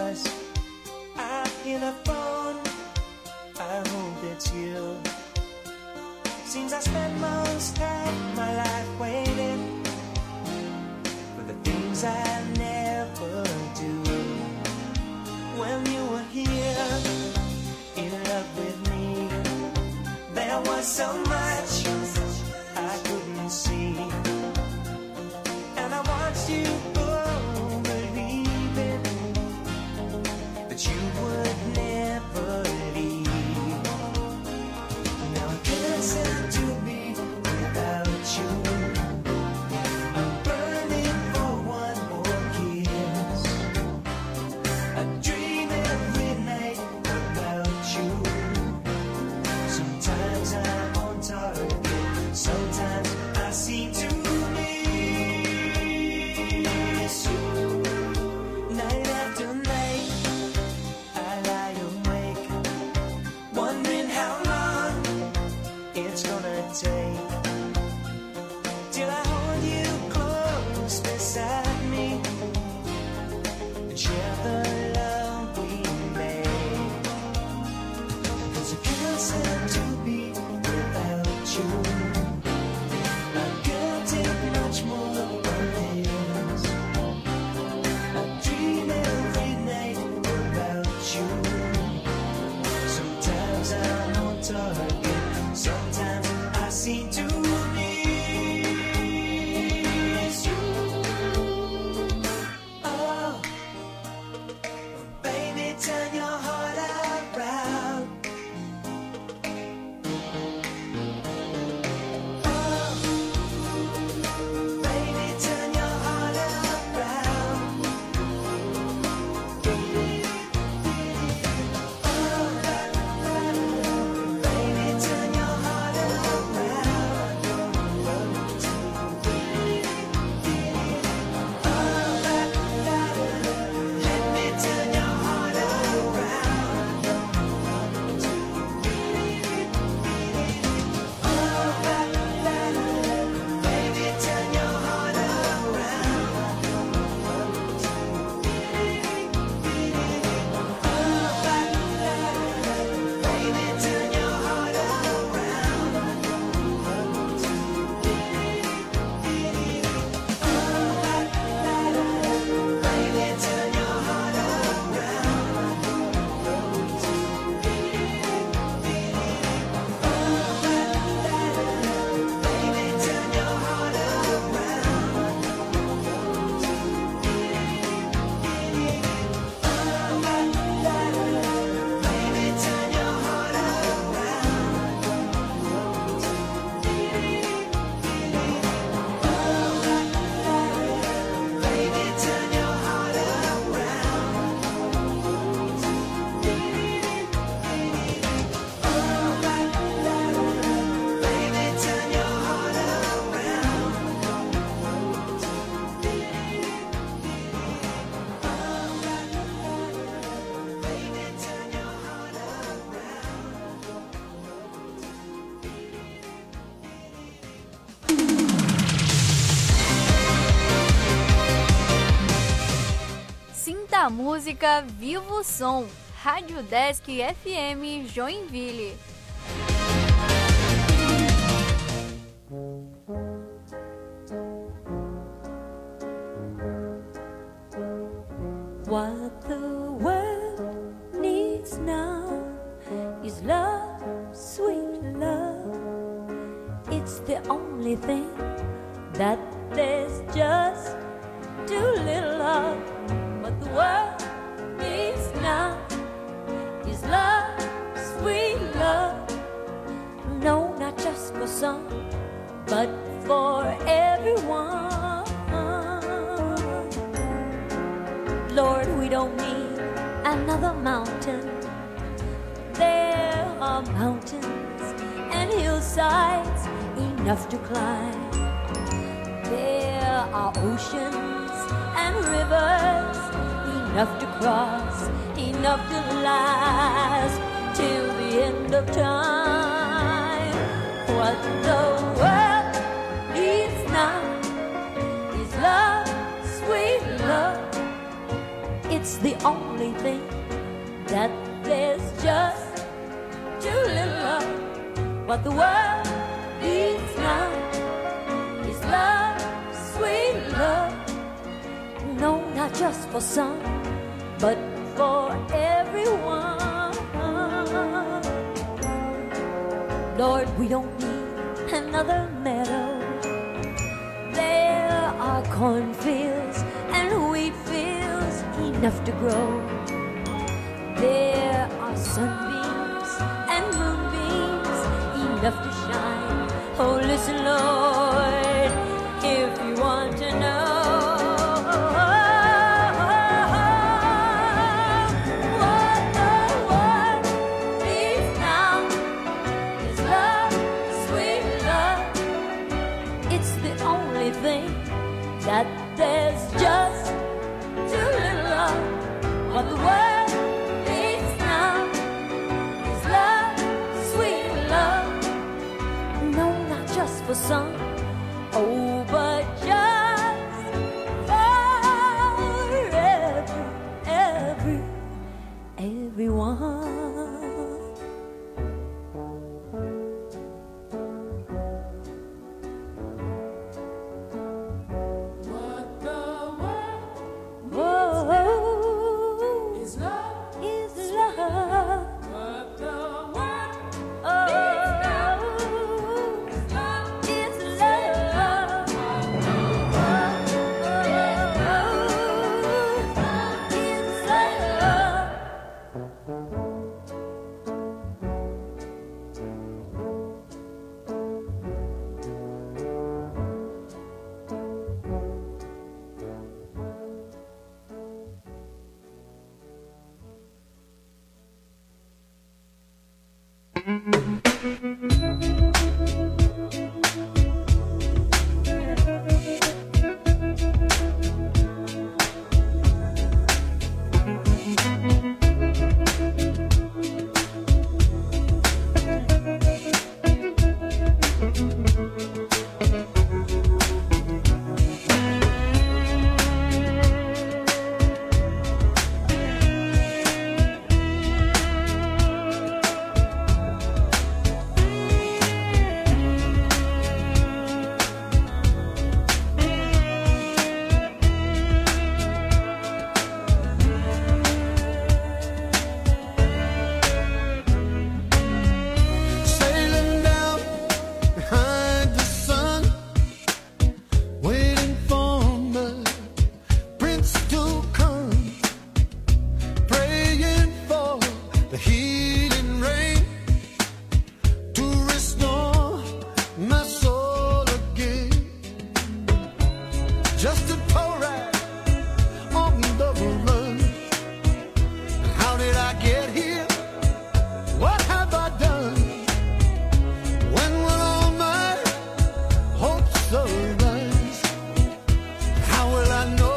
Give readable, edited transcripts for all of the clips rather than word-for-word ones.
was. I hear the phone, I hope it's you. Seems I spent most of my life waiting for the things I never do. When you were here, in love with me, there was so much I couldn't see. And I watched you go, believing that you would never leave. Now I can't seem to be without you. I'm burning for one more kiss. I dream every night about you. Sometimes I'm on target, sometimes I seem to miss you. Night after night, I lie awake, wondering how long it's gonna take till I hold you close beside me and share the love we made. 'Cause I can't seem to be without you. I can't take much more of this. I dream every night about you. Sometimes I'm on target, sometimes I seem to miss you. Oh, baby, turn your heart around. Oh, baby, turn your heart around. Baby, turn your heart around. Let me turn your heart around. Baby, turn your heart around. Baby, turn your heart around. Baby, turn your heart around. Baby, turn your heart around. Baby, turn your heart around. Baby, turn your heart around. Baby, turn your heart around. Baby, turn your heart Sinta a música, viva o som. Rádio Desk FM Joinville. What the world needs now is love, sweet love. It's the only thing that there's just too little of. What the world needs now is love, sweet love. No, not just for some, but for everyone. Lord, we don't need another mountain. There are mountains and hillsides enough to climb. There are oceans and rivers enough to cross, enough to last till the end of time. What the world needs now is love, sweet love. It's the only thing that there's just too little of. What the world needs now is love, sweet love. No, not just for some, but for everyone. Lord, we don't need another meadow. There are cornfields and wheat fields enough to grow. There are sunbeams and moonbeams enough to shine. Oh, listen, Lord, if you want to know what the world needs now is love, sweet love. It's the only thing that there's just too little of. What the world needs now is love, sweet love. No, not just for some, oh, but just for everyone.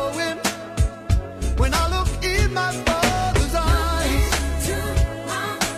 When I look in my Father's eyes,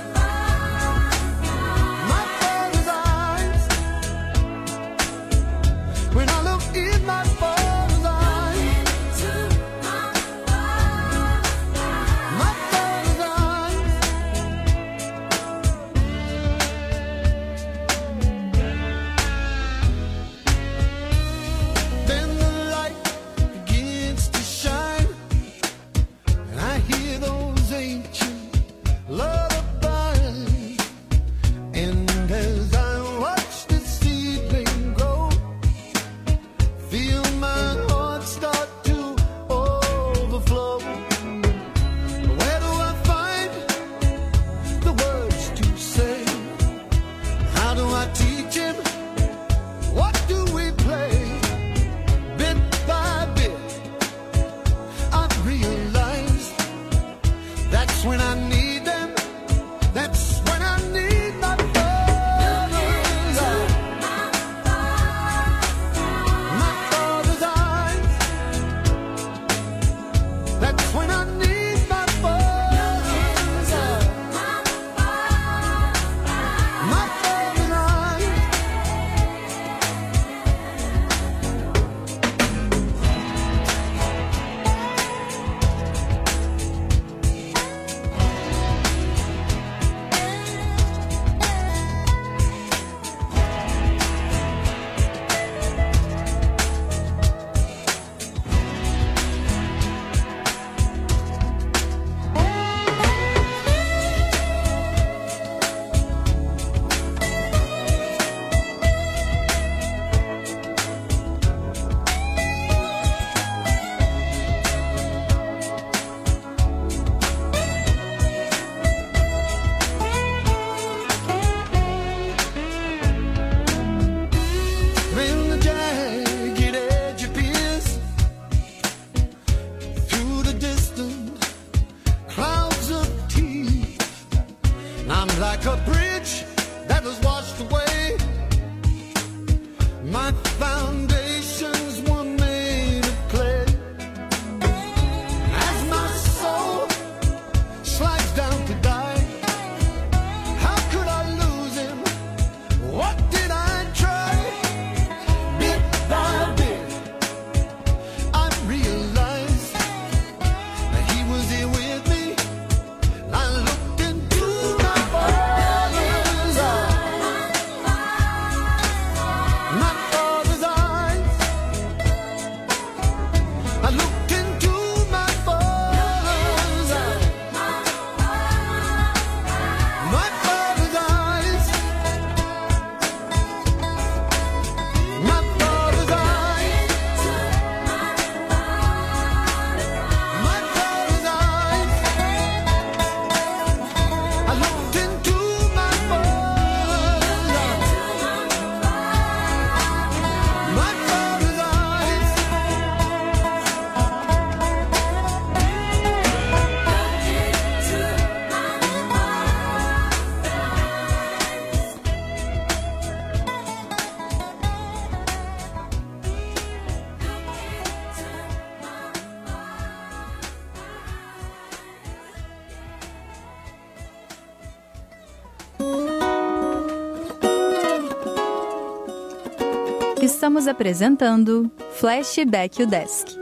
Estamos apresentando Flashback UDESC.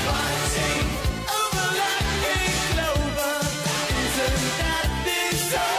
Isn't that bizarre?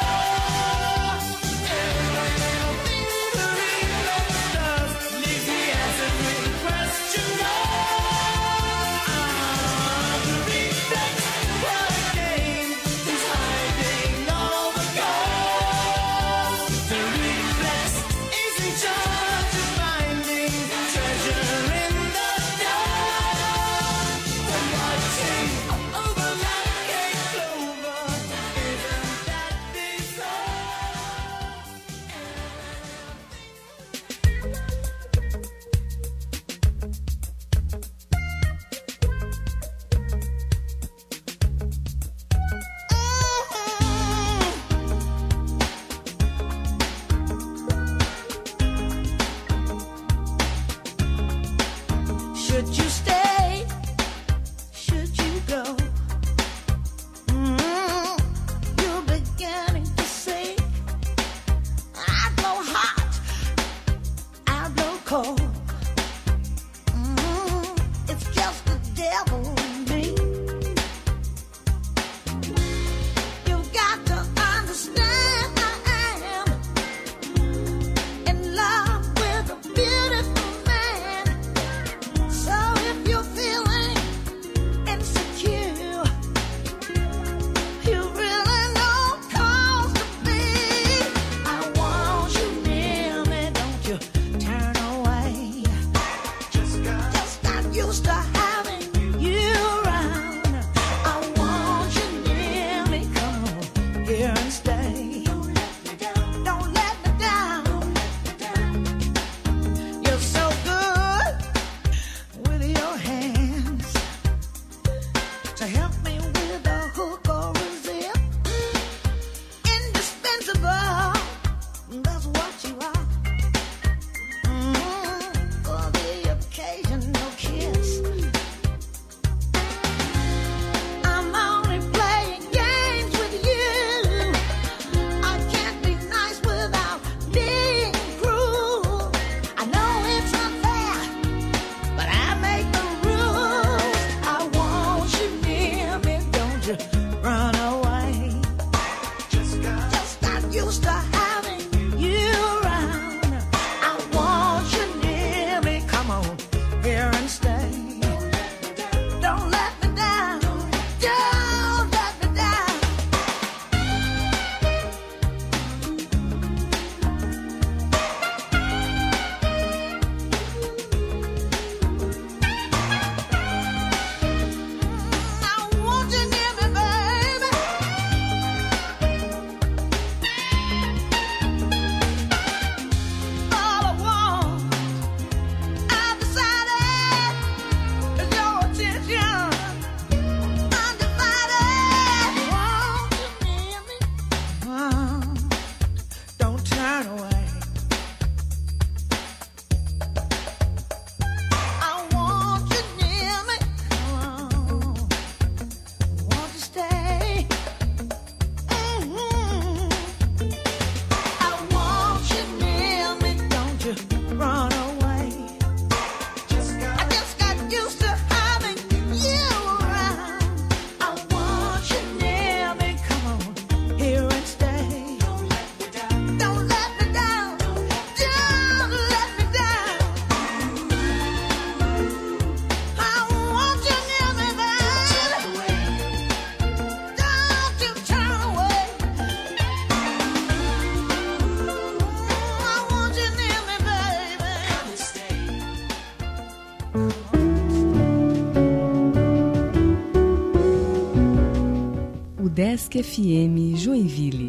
Desk FM Joinville.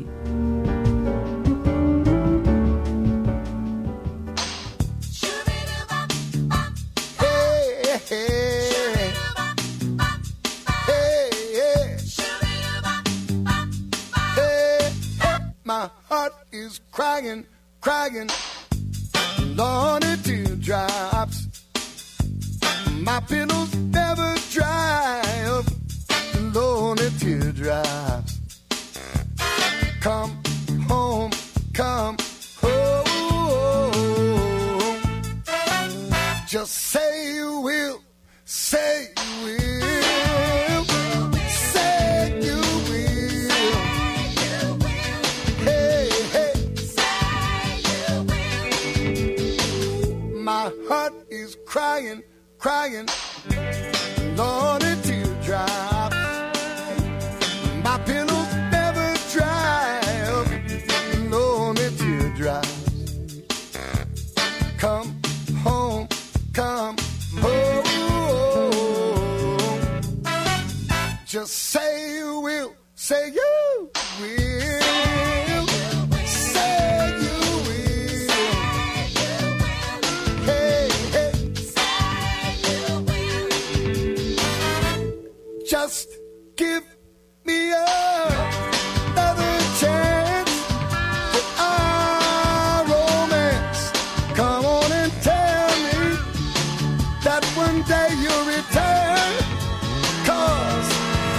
My heart is crying, crying, lonely teardrops. My pillows never dry up, lonely teardrops. Come home, come home. Just say you will, say you will, say you will. Hey, hey. My heart is crying, crying, lonely teardrops. My pillows never dry up, lonely teardrops. Come home, come home. Just say you will, say you will. Say you will. Hey, hey. Just give me another chance for our romance. Come on and tell me that one day you'll return. 'Cause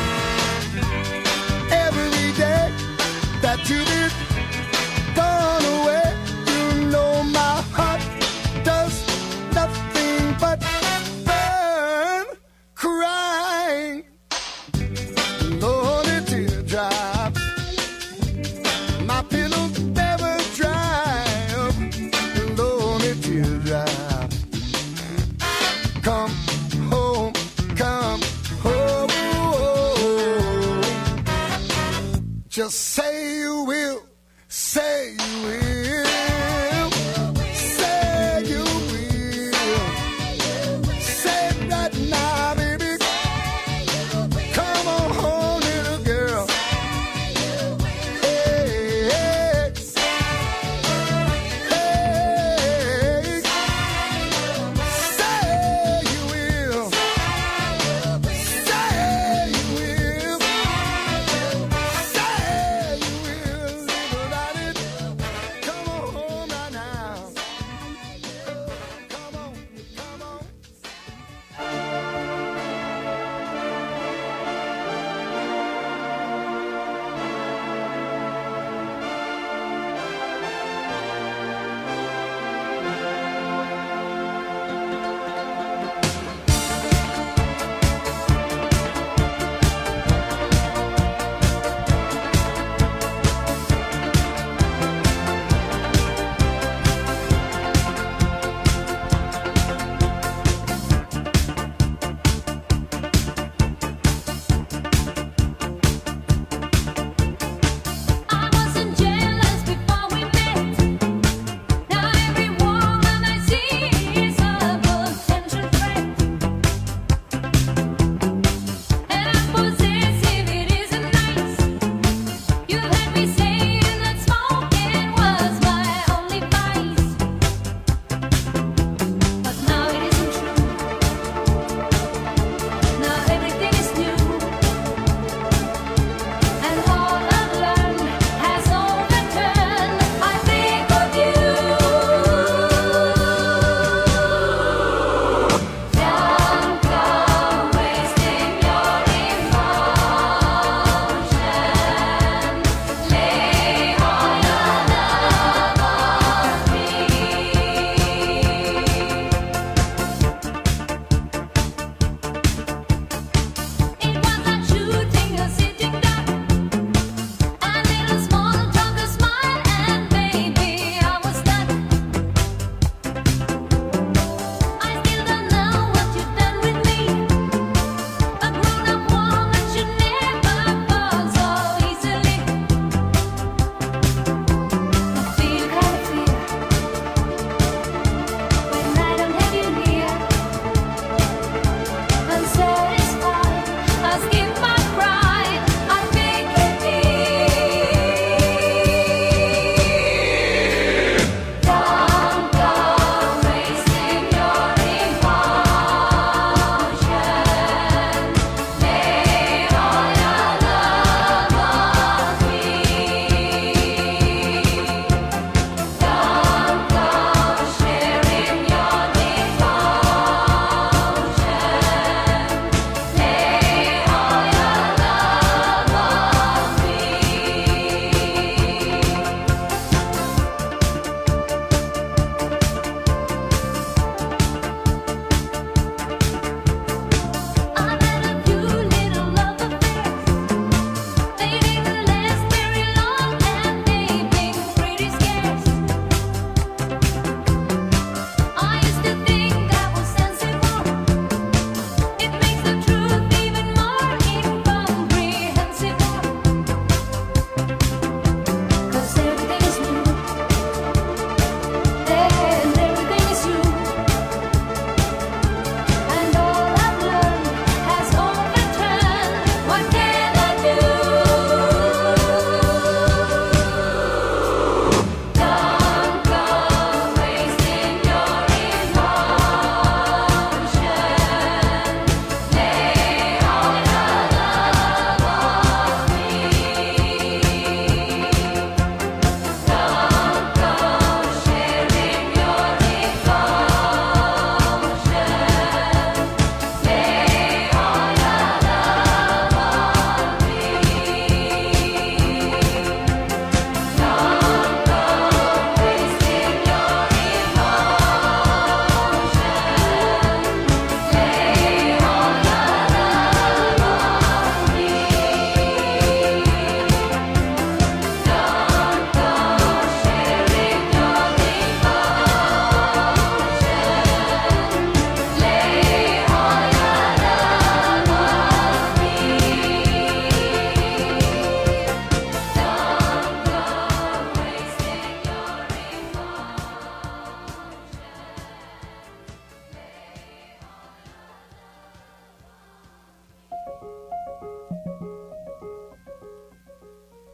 every day that you've been gone away, you know my heart does nothing but burn, crying, lonely teardrops. My pillows never dry up, lonely teardrops. Come home, come home. Just say you will, say you will, say you will. Say it right now, baby. Come on home, little girl. Hey, hey. Hey. Say you will. Say you will. Say you will. Little daddy. Come on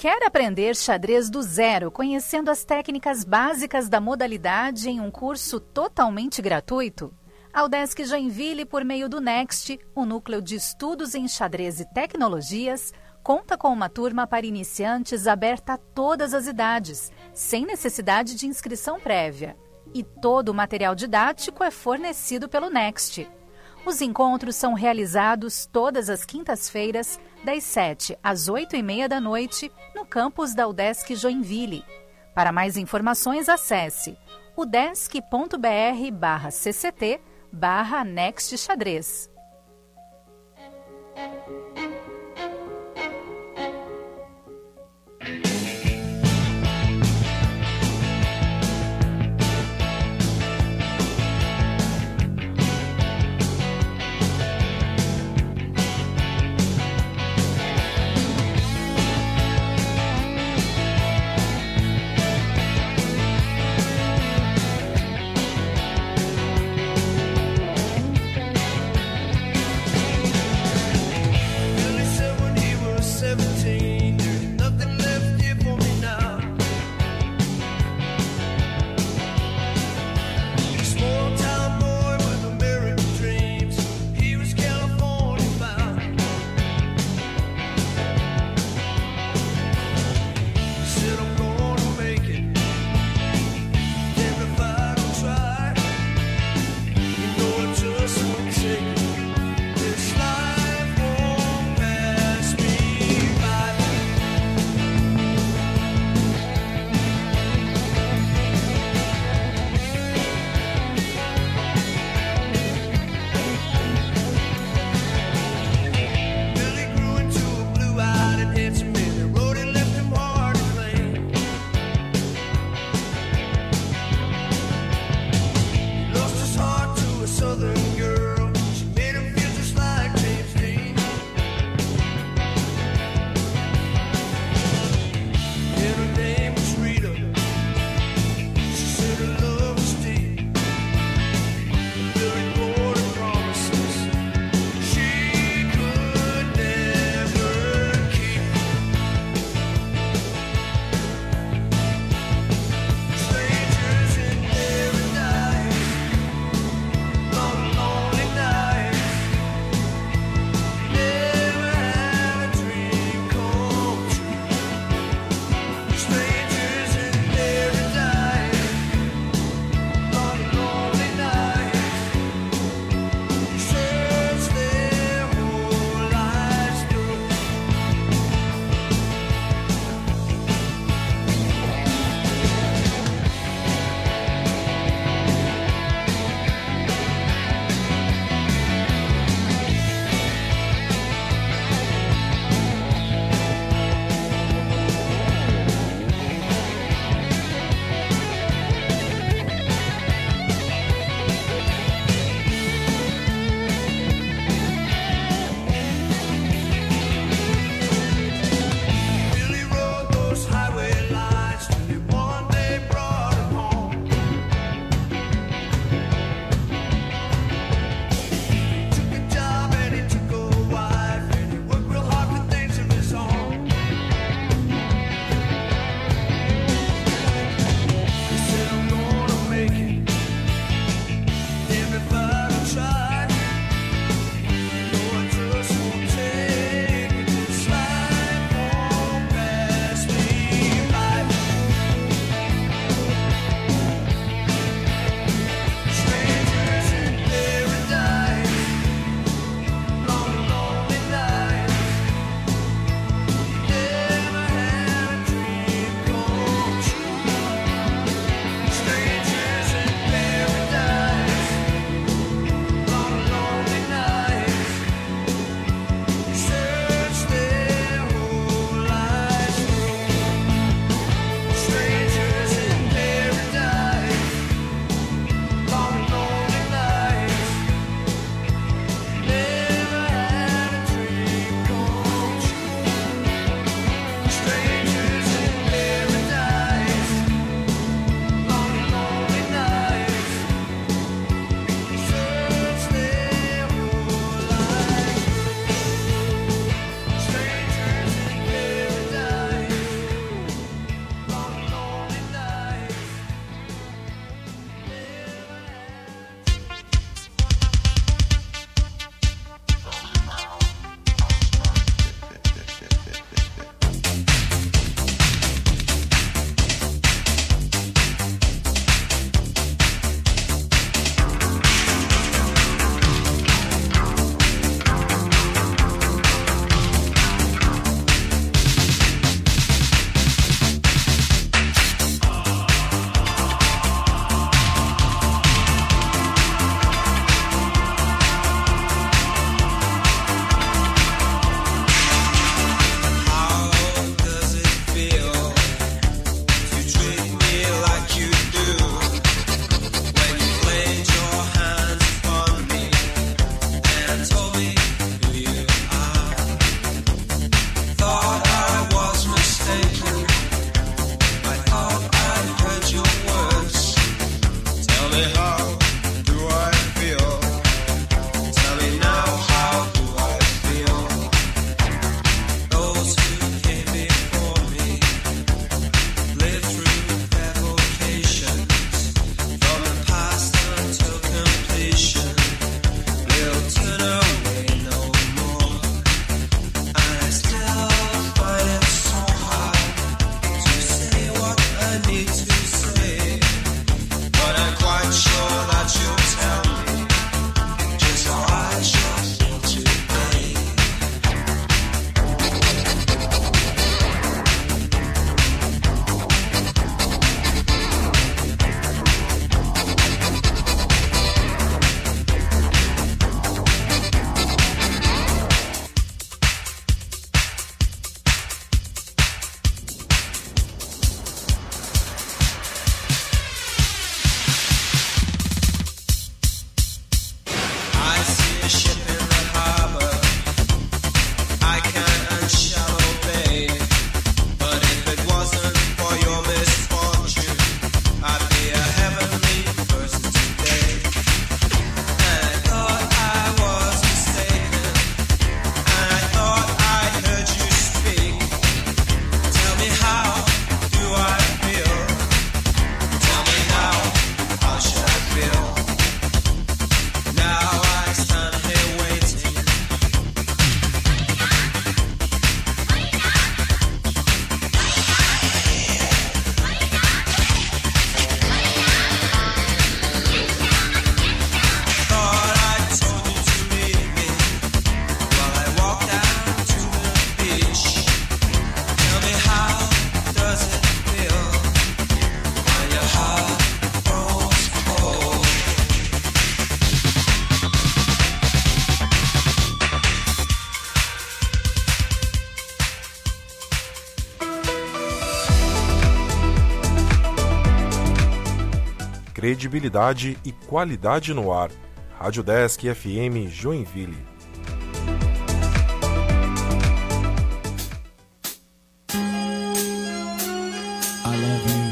Quer aprender xadrez do zero, conhecendo as técnicas básicas da modalidade em um curso totalmente gratuito? A UDESC Joinville, por meio do Next, o Núcleo de Estudos em Xadrez e Tecnologias, conta com uma turma para iniciantes aberta a todas as idades, sem necessidade de inscrição prévia. E todo o material didático é fornecido pelo Next. Os encontros são realizados todas as quintas-feiras, das 7 às 8h30 da noite, no campus da UDESC Joinville. Para mais informações, acesse udesc.br/cct/Next Xadrez. credibilidade e qualidade no ar. Rádio Desk FM Joinville. I love you.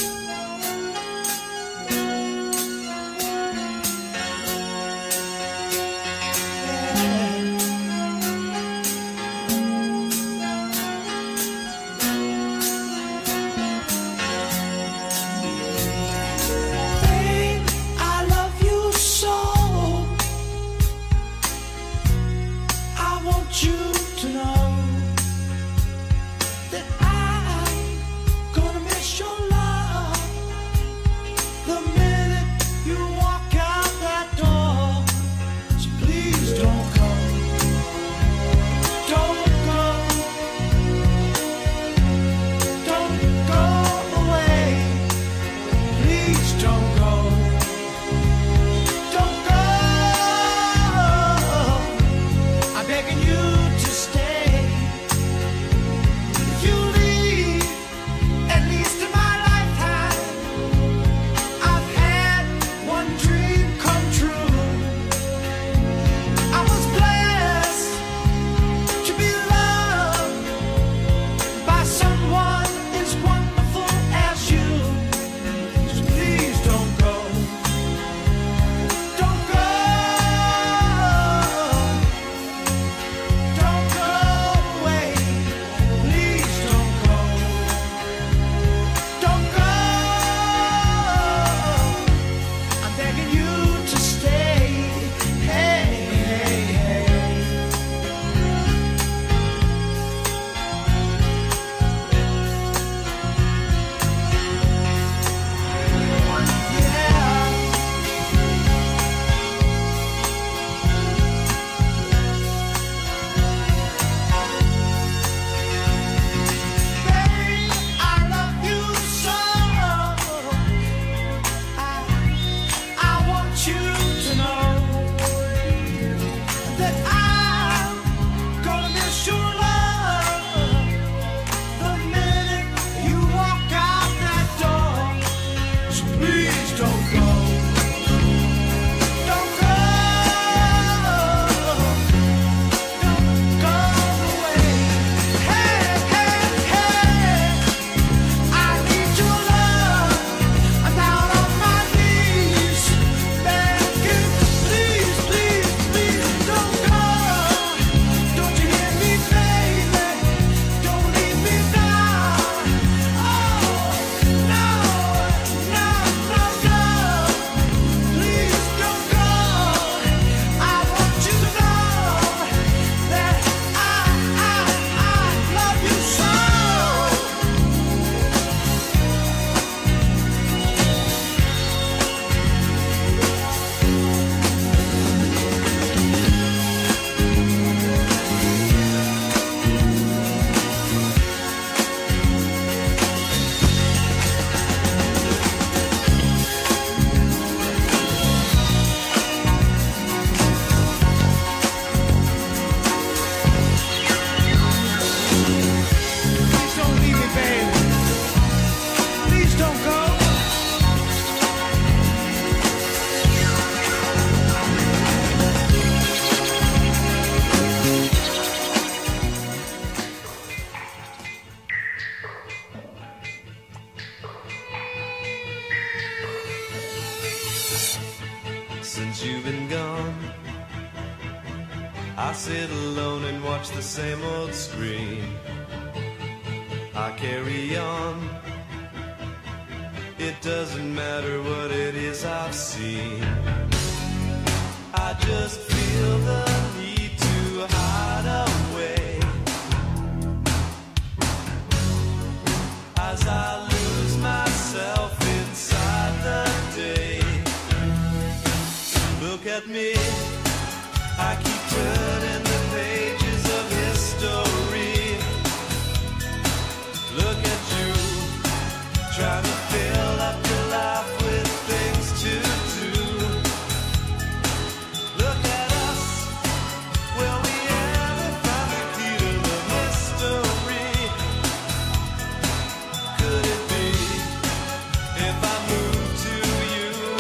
Since you've been gone, I sit alone and watch the same old screen. I carry on. It doesn't matter what it is I've seen. I just feel the need to hide away as I lose myself inside the day. Look at me, I keep turning the pages of history. Look at you, trying to fill up your life with things to do. Look at us, will we ever find the key to the mystery? Could it be if I move to you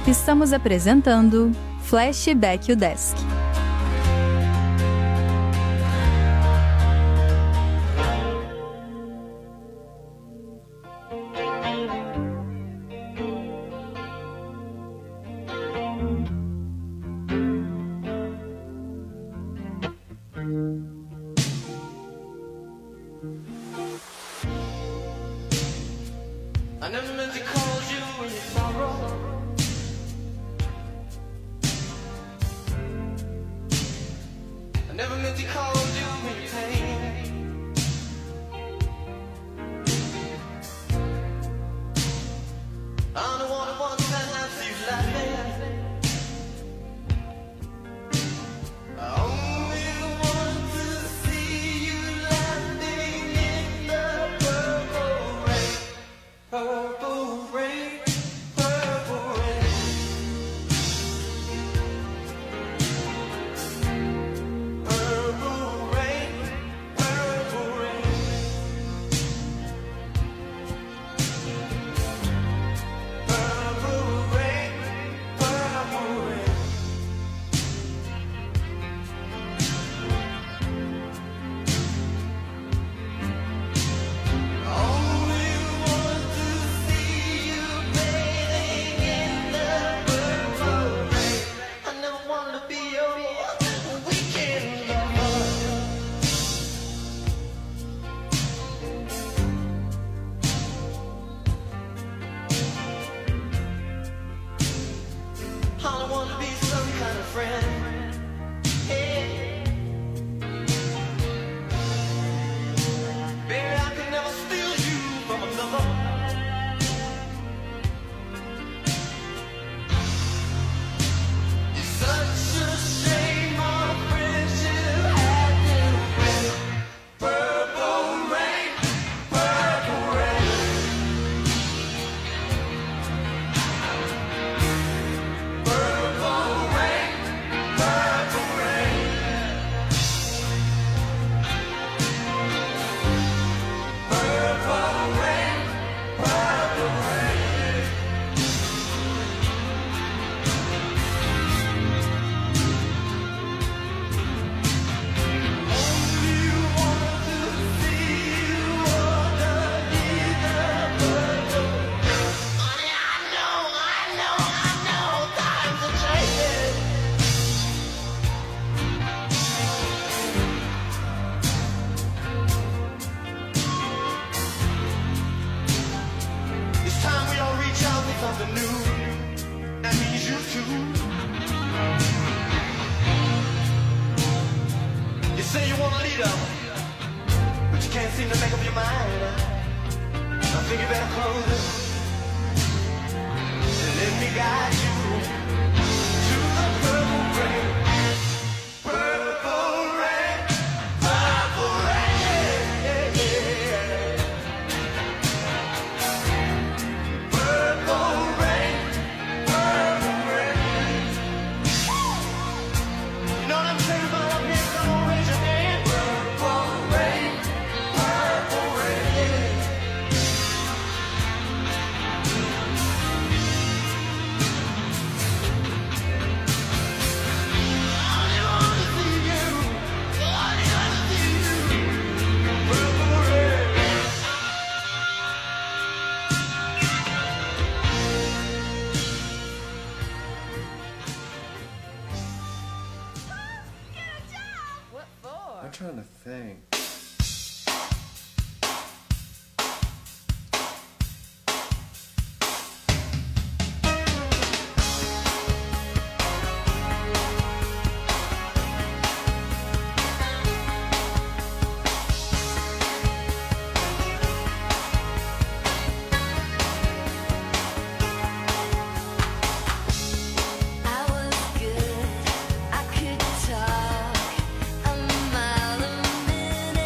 Estamos apresentando Flashback UDESC. I never meant to call you in your sorrow. I never meant to call you in your pain. I don't want to once and I see you laughing. I only want to see you laughing in the purple rain. Purple rain, purple rain. Purple rain, purple rain. Purple rain, purple rain. Only want to see you bathing in the purple rain. I never wanted to be your weekend lover. I don't want to be some kind of friend. Hey. Baby, I could never steal you from another. It's such a shame our friendship had to end. Purple rain, purple rain. Purple rain, purple rain. Purple rain, purple rain. Only want to see you underneath the purple rain. Honey, I know, times are changing. It's time we all reach out for something new. That means you too. You say you want a leader, but you can't seem to make up your mind. I think you better close it and let me guide you to the purple rain. Purple rain, purple rain. Purple rain, purple rain. You know what I'm saying about up here? Come on, raise your hand. Purple rain, purple rain. I want to see you. I want to see you. Purple rain. I'm trying to think. I was good, I could talk a mile a minute.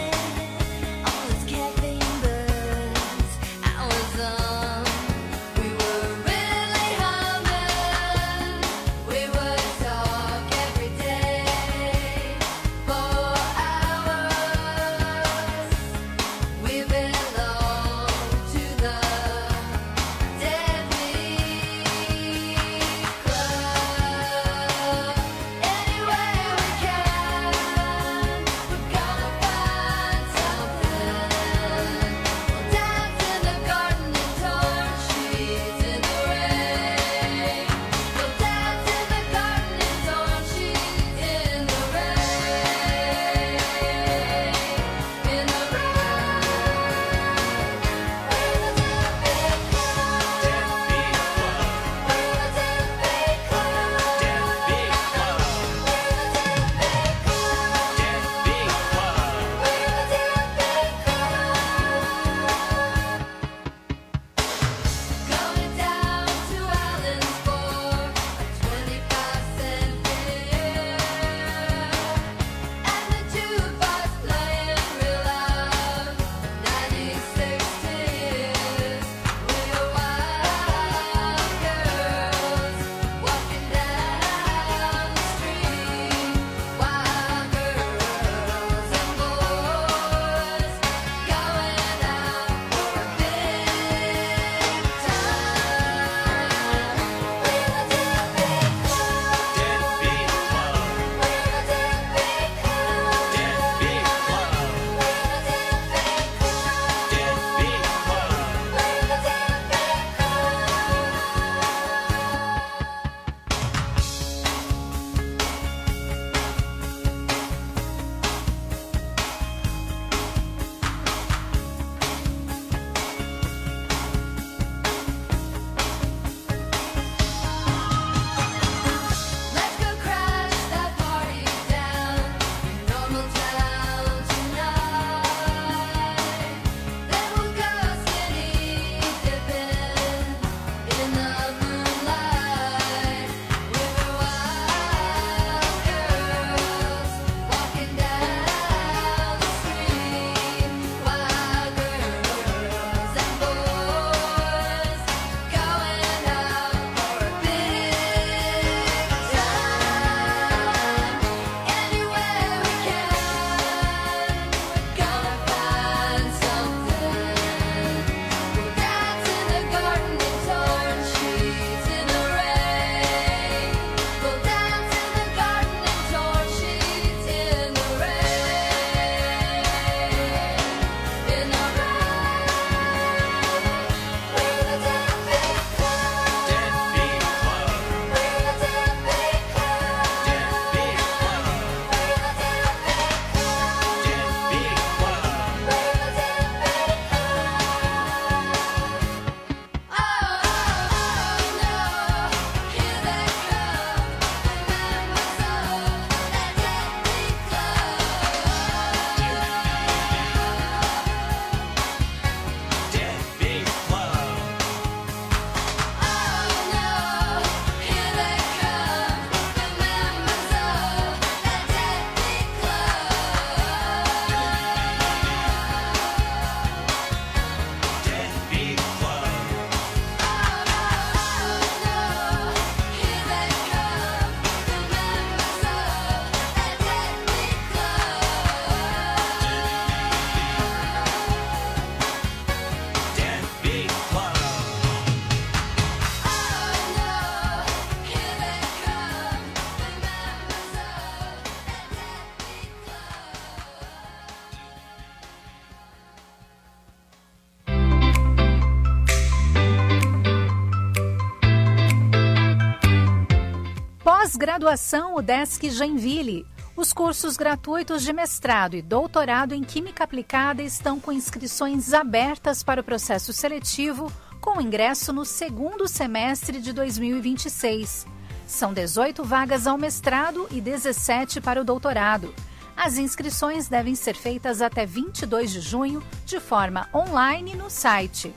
Pós-graduação UDESC Joinville. Os cursos gratuitos de mestrado e doutorado em Química Aplicada estão com inscrições abertas para o processo seletivo, com ingresso no segundo semestre de 2026. São 18 vagas ao mestrado e 17 para o doutorado. As inscrições devem ser feitas até 22 de junho, de forma online no site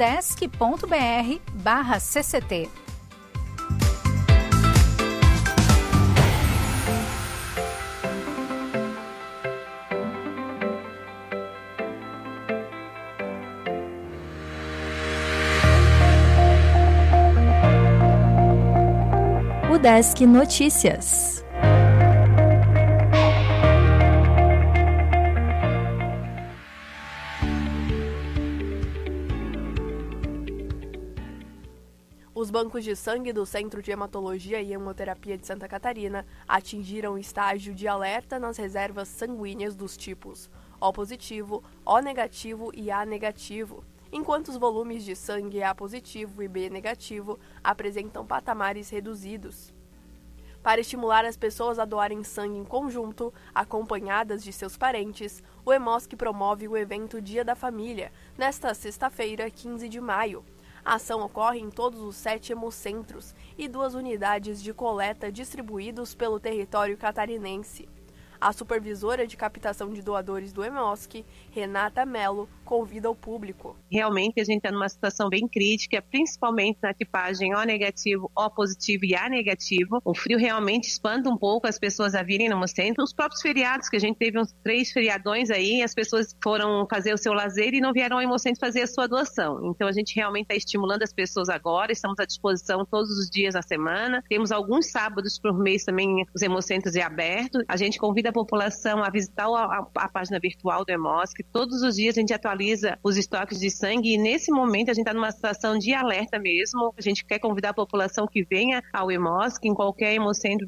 udesc.br/cct. UDESC Notícias. Os bancos de sangue do Centro de Hematologia e Hemoterapia de Santa Catarina atingiram o estágio de alerta nas reservas sanguíneas dos tipos O positivo, O negativo e A negativo, enquanto os volumes de sangue A positivo e B negativo apresentam patamares reduzidos. Para estimular as pessoas a doarem sangue em conjunto, acompanhadas de seus parentes, o Hemosc promove o evento Dia da Família, nesta sexta-feira, 15 de maio. A ação ocorre em todos os 7 hemocentros e 2 unidades de coleta distribuídos pelo território catarinense. A supervisora de captação de doadores do Hemosc, Renata Mello, convida o público. Realmente a gente está numa situação bem crítica, principalmente na tipagem O negativo, O positivo e A negativo. O frio realmente espanta um pouco as pessoas a virem no Hemocentro. Os próprios feriados, que a gente teve uns 3 feriadões aí, as pessoas foram fazer o seu lazer e não vieram ao Hemocentro fazer a sua doação. Então a gente realmente está estimulando as pessoas agora, estamos à disposição todos os dias da semana. Temos alguns sábados por mês também os Hemocentros abertos. A gente convida a população a visitar a página virtual do Hemosc. Todos os dias a gente atualiza os estoques de sangue e nesse momento a gente está numa situação de alerta mesmo. A gente quer convidar a população que venha ao Hemosc, em qualquer hemocentro